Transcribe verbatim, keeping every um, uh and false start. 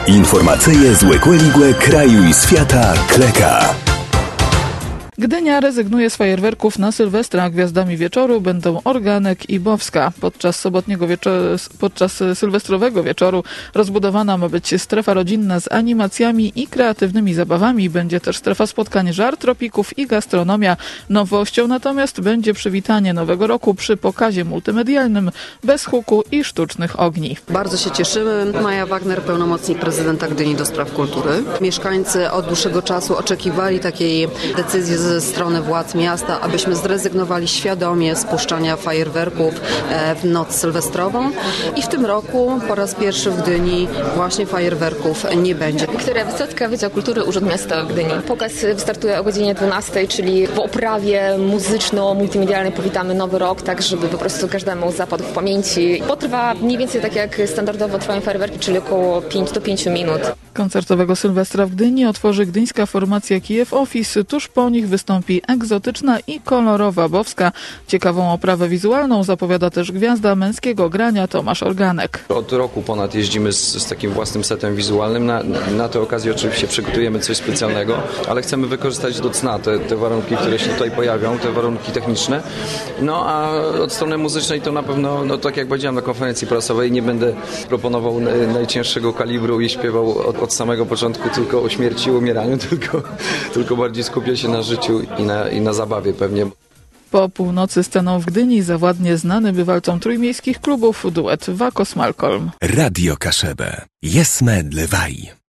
Informacyje z Łekłe kraju i świata Kleka. Gdynia rezygnuje z fajerwerków na Sylwestra. Gwiazdami wieczoru będą Organek i Bowska. Podczas sobotniego wieczoru, podczas sylwestrowego wieczoru rozbudowana ma być strefa rodzinna z animacjami i kreatywnymi zabawami. Będzie też strefa spotkań żar, tropików i gastronomia. Nowością natomiast będzie przywitanie Nowego Roku przy pokazie multimedialnym bez huku i sztucznych ogni. Bardzo się cieszymy. Maja Wagner, pełnomocnik prezydenta Gdyni do spraw kultury. Mieszkańcy od dłuższego czasu oczekiwali takiej decyzji ze strony władz miasta, abyśmy zrezygnowali świadomie z puszczania fajerwerków w noc sylwestrową i w tym roku po raz pierwszy w Gdyni właśnie fajerwerków nie będzie. Wiktoria Wysocka, Wydział Kultury, Urząd Miasta Gdyni. Pokaz wystartuje o godzinie dwunastej, czyli w oprawie muzyczno-multimedialnej powitamy Nowy Rok, tak żeby po prostu każdemu zapadł w pamięci. Potrwa mniej więcej tak jak standardowo trwają fajerwerki, czyli około pięć do pięciu minut. Koncertowego Sylwestra w Gdyni otworzy gdyńska formacja Kijów Office. Tuż po nich wystąpi egzotyczna i kolorowa Bowska. Ciekawą oprawę wizualną zapowiada też gwiazda męskiego grania Tomasz Organek. Od roku ponad jeździmy z, z takim własnym setem wizualnym. Na, na tę okazję oczywiście przygotujemy coś specjalnego, ale chcemy wykorzystać do cna te, te warunki, które się tutaj pojawią, te warunki techniczne. No a od strony muzycznej to na pewno, no tak jak powiedziałem na konferencji prasowej, nie będę proponował najcięższego kalibru i śpiewał od, od samego początku tylko o śmierci i umieraniu, tylko, tylko bardziej skupię się na życiu i na, i na zabawie pewnie. Po północy sceną w Gdyni zawładnie znany bywalcom trójmiejskich klubów duet Wakos Malcolm. Radio Kaszebę. Jesme dlewaj.